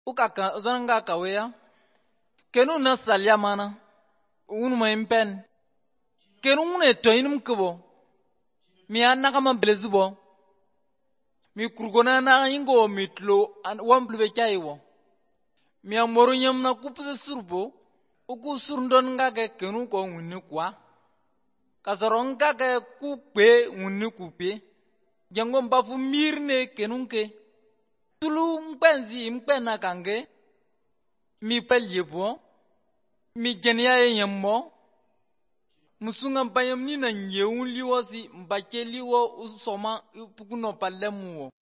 ukaka zananga kawea kenu na salya mana unu maimpen kenu une toinum kubo mi anaka man belezubo mi kurgona na ingo mitlo an wamplube chaiwo mi amoro nyam na kupse surbo uku surndon ngake kenu ko unni kwa kasoron ngake kupe unni kupe jango mbafu mirne kenunke tulu mpenzi mpena kange mi peljebo mi genya nyammo musunga mpayam ni na nyeun liwo si mbake liwo usoma pukuno palemu